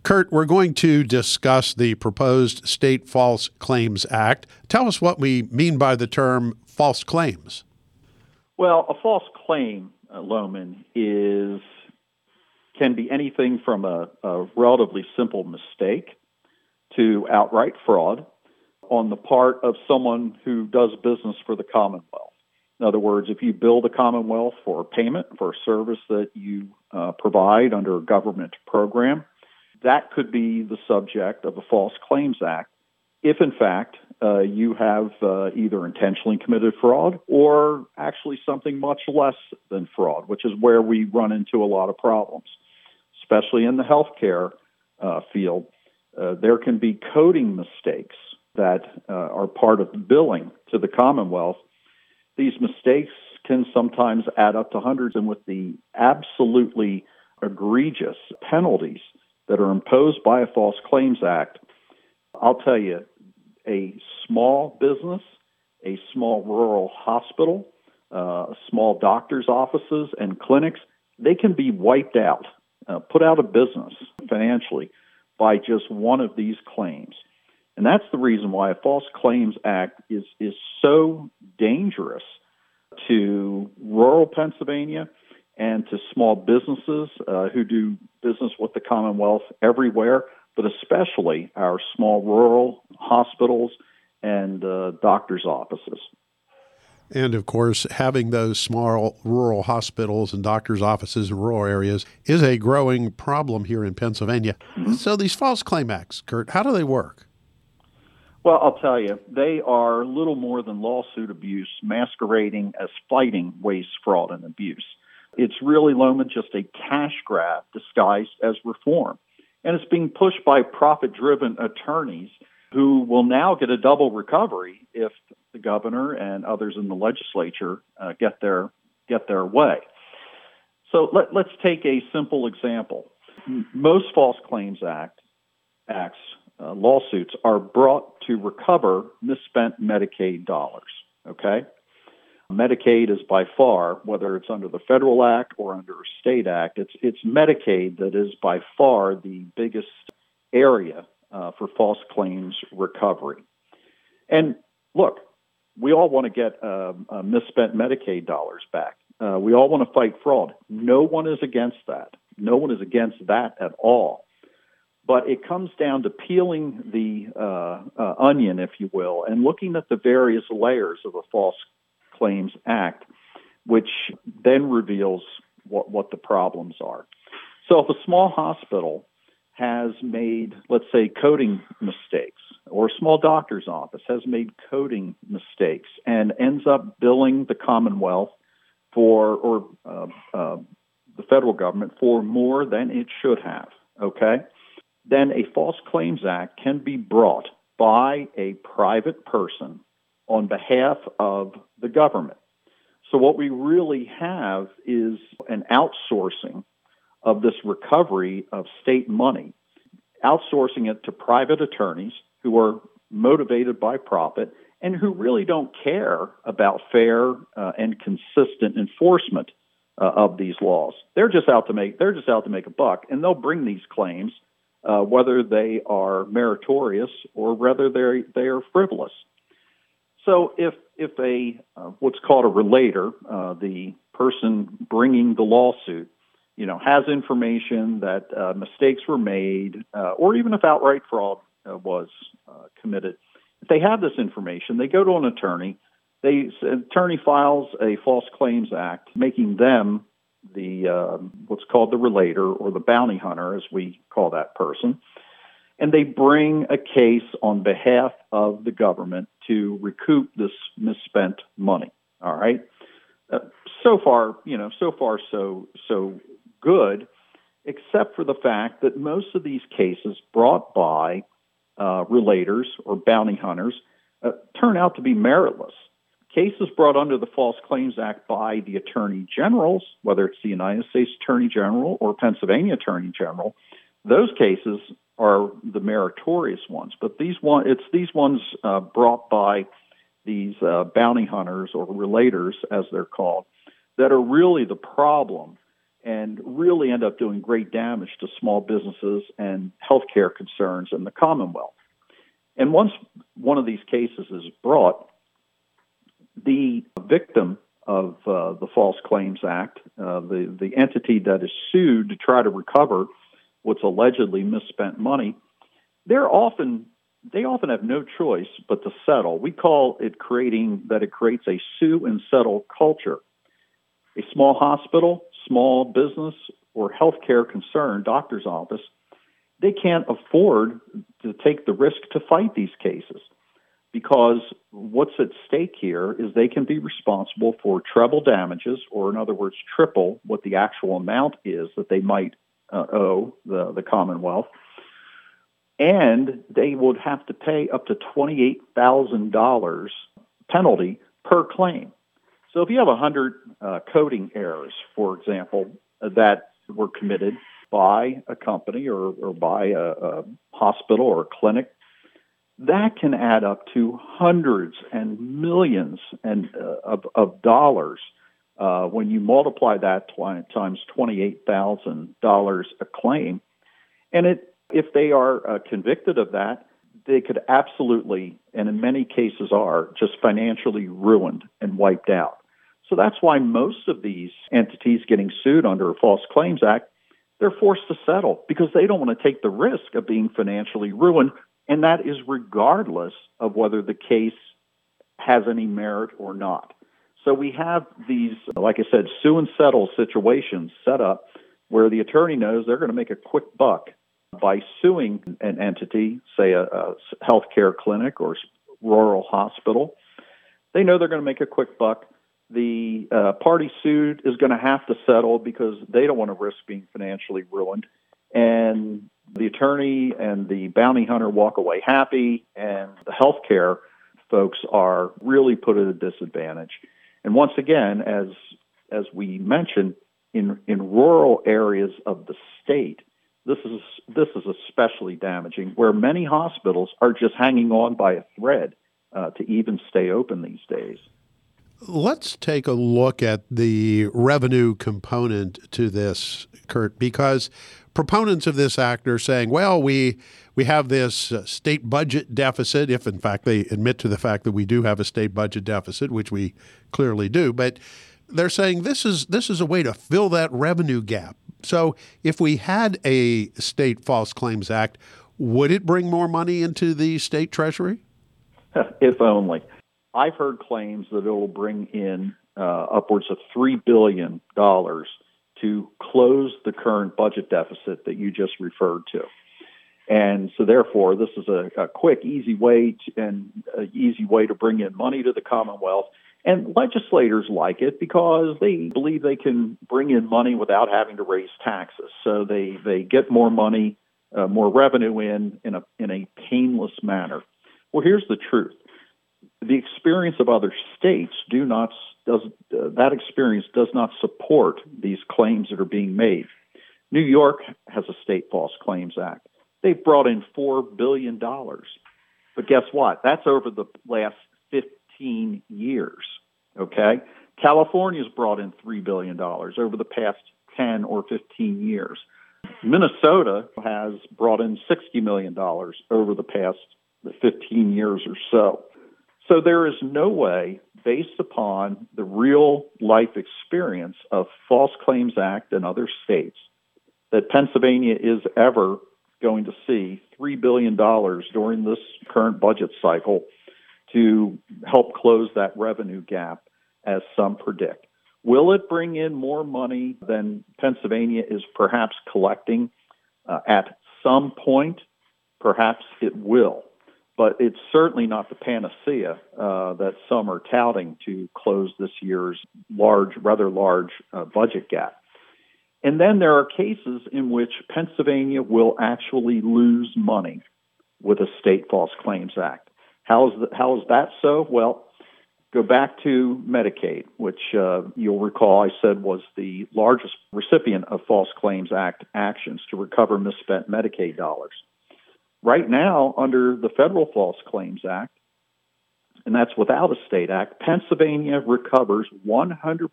Kurt, we're going to discuss the proposed State False Claims Act. Tell us what we mean by the term false claims. Well, a false claim, Lohman, can be anything from a relatively simple mistake to outright fraud on the part of someone who does business for the Commonwealth. In other words, if you bill the Commonwealth for payment for a service that you provide under a government program, that could be the subject of a False Claims Act if, in fact, you have either intentionally committed fraud or actually something much less than fraud, which is where we run into a lot of problems, especially in the healthcare field. There can be coding mistakes that are part of billing to the Commonwealth. These mistakes can sometimes add up to hundreds, and with the absolutely egregious penalties that are imposed by a False Claims Act, I'll tell you, a small business, a small rural hospital, small doctor's offices and clinics, they can be wiped out, put out of business financially by just one of these claims. And that's the reason why a False Claims Act is so dangerous to rural Pennsylvania and to small businesses who do business with the Commonwealth everywhere, but especially our small rural hospitals and doctors' offices. And, of course, having those small rural hospitals and doctors' offices in rural areas is a growing problem here in Pennsylvania. Mm-hmm. So these false claim acts, Kurt, how do they work? Well, I'll tell you, they are little more than lawsuit abuse masquerading as fighting waste, fraud, and abuse. It's really, Lohman, just a cash grab disguised as reform. And it's being pushed by profit-driven attorneys who will now get a double recovery if the governor and others in the legislature get their way. So let's take a simple example. Most False Claims Acts lawsuits are brought to recover misspent Medicaid dollars, okay? Medicaid is by far, whether it's under the federal act or under a state act, it's Medicaid that is by far the biggest area for false claims recovery. And look, we all want to get misspent Medicaid dollars back. We all want to fight fraud. No one is against that. No one is against that at all. But it comes down to peeling the onion, if you will, and looking at the various layers of a False Claims Act, which then reveals what the problems are. So if a small hospital has made, let's say, coding mistakes, or a small doctor's office has made coding mistakes and ends up billing the Commonwealth or the federal government for more than it should have, okay? Then a False Claims Act can be brought by a private person on behalf of the government. So what we really have is an outsourcing of this recovery of state money, outsourcing it to private attorneys who are motivated by profit and who really don't care about fair and consistent enforcement of these laws. They're just out to make a buck, and they'll bring these claims whether they are meritorious or whether they are frivolous. So if a what's called a relator, the person bringing the lawsuit, has information that mistakes were made, or even if outright fraud was committed, if they have this information, they go to an attorney. The attorney files a False Claims Act, making them the what's called the relator or the bounty hunter, as we call that person. And they bring a case on behalf of the government to recoup this misspent money. All right. So far, so good, except for the fact that most of these cases brought by relators or bounty hunters turn out to be meritless. Cases brought under the False Claims Act by the Attorney Generals, whether it's the United States Attorney General or Pennsylvania Attorney General, those cases are the meritorious ones. But it's these ones brought by these bounty hunters or relators, as they're called, that are really the problem and really end up doing great damage to small businesses and healthcare concerns in the Commonwealth. And once one of these cases is brought, the victim of the False Claims Act, the entity that is sued to try to recover what's allegedly misspent money, they often have no choice but to settle. We call it it creates a sue and settle culture. A small hospital, small business, or healthcare concern, doctor's office, they can't afford to take the risk to fight these cases, because what's at stake here is they can be responsible for treble damages, or in other words, triple what the actual amount is that they might owe the Commonwealth. And they would have to pay up to $28,000 penalty per claim. So if you have 100 coding errors, for example, that were committed by a company or by a hospital or a clinic, that can add up to hundreds and millions of dollars when you multiply that times $28,000 a claim. And if they are convicted of that, they could absolutely, and in many cases are, just financially ruined and wiped out. So that's why most of these entities getting sued under a False Claims Act, they're forced to settle because they don't want to take the risk of being financially ruined, and that is regardless of whether the case has any merit or not. So we have these, like I said, sue and settle situations set up where the attorney knows they're going to make a quick buck by suing an entity, say a healthcare clinic or rural hospital. They know they're going to make a quick buck. The party sued is going to have to settle because they don't want to risk being financially ruined. And the attorney and the bounty hunter walk away happy, and the healthcare folks are really put at a disadvantage. And once again, as we mentioned, in rural areas of the state, this is especially damaging, where many hospitals are just hanging on by a thread to even stay open these days. Let's take a look at the revenue component to this, Kurt, because proponents of this act are saying, well, we have this state budget deficit, if in fact they admit to the fact that we do have a state budget deficit, which we clearly do, but they're saying this is a way to fill that revenue gap. So if we had a state False Claims Act, would it bring more money into the state treasury? If only. I've heard claims that it will bring in upwards of $3 billion to close the current budget deficit that you just referred to. And so therefore, this is a quick, easy way to bring in money to the Commonwealth. And legislators like it because they believe they can bring in money without having to raise taxes. So they get more money, more revenue in a painless manner. Well, here's the truth. The experience of other states that experience does not support these claims that are being made. New York has a state False Claims Act. They've brought in $4 billion. But guess what? That's over the last 15 years, okay? California's brought in $3 billion over the past 10 or 15 years. Minnesota has brought in $60 million over the past 15 years or so. So there is no way, based upon the real life experience of False Claims Act and other states, that Pennsylvania is ever going to see $3 billion during this current budget cycle to help close that revenue gap, as some predict. Will it bring in more money than Pennsylvania is perhaps collecting at some point? Perhaps it will. But it's certainly not the panacea that some are touting to close this year's rather large budget gap. And then there are cases in which Pennsylvania will actually lose money with a state False Claims Act. How is that so? Well, go back to Medicaid, which you'll recall I said was the largest recipient of False Claims Act actions to recover misspent Medicaid dollars. Right now, under the federal False Claims Act, and that's without a state act, Pennsylvania recovers 100%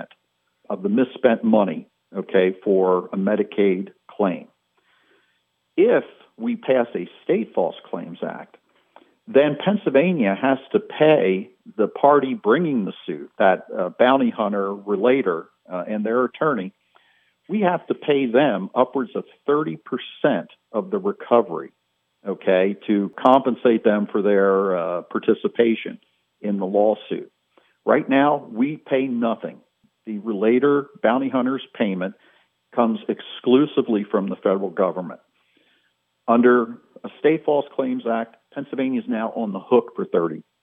of the misspent money, okay, for a Medicaid claim. If we pass a state False Claims Act, then Pennsylvania has to pay the party bringing the suit, that bounty hunter, relator, and their attorney. We have to pay them upwards of 30% of the recovery, okay, to compensate them for their participation in the lawsuit. Right now, we pay nothing. The relator, bounty hunter's payment comes exclusively from the federal government. Under a state False Claims Act, Pennsylvania is now on the hook for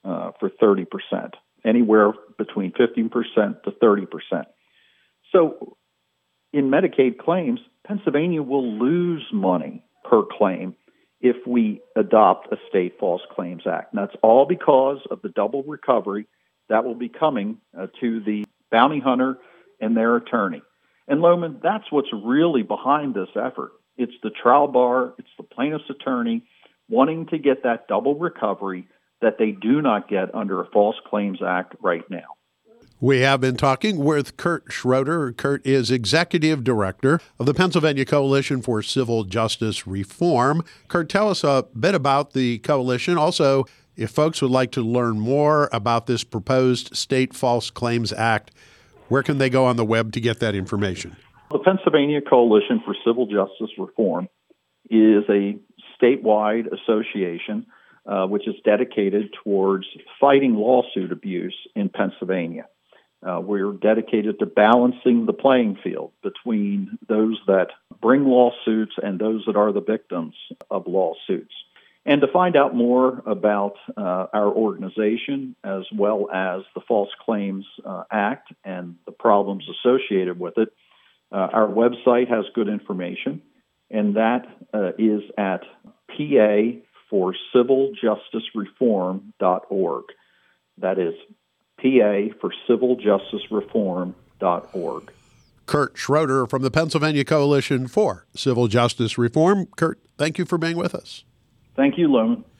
30%, anywhere between 15% to 30%. So in Medicaid claims, Pennsylvania will lose money per claim if we adopt a state False Claims Act. And that's all because of the double recovery that will be coming to the bounty hunter and their attorney. And Lohman, that's what's really behind this effort. It's the trial bar, it's the plaintiff's attorney wanting to get that double recovery that they do not get under a False Claims Act right now. We have been talking with Kurt Schroeder. Kurt is Executive Director of the Pennsylvania Coalition for Civil Justice Reform. Kurt, tell us a bit about the coalition. Also, if folks would like to learn more about this proposed State False Claims Act, where can they go on the web to get that information? The Pennsylvania Coalition for Civil Justice Reform is a statewide association which is dedicated towards fighting lawsuit abuse in Pennsylvania. We're dedicated to balancing the playing field between those that bring lawsuits and those that are the victims of lawsuits. And to find out more about our organization, as well as the False Claims Act and the problems associated with it, our website has good information, and that is at paforciviljusticereform.org. That is paforciviljusticereform.org. Kurt Schroeder from the Pennsylvania Coalition for Civil Justice Reform. Kurt, thank you for being with us. Thank you, Lohman.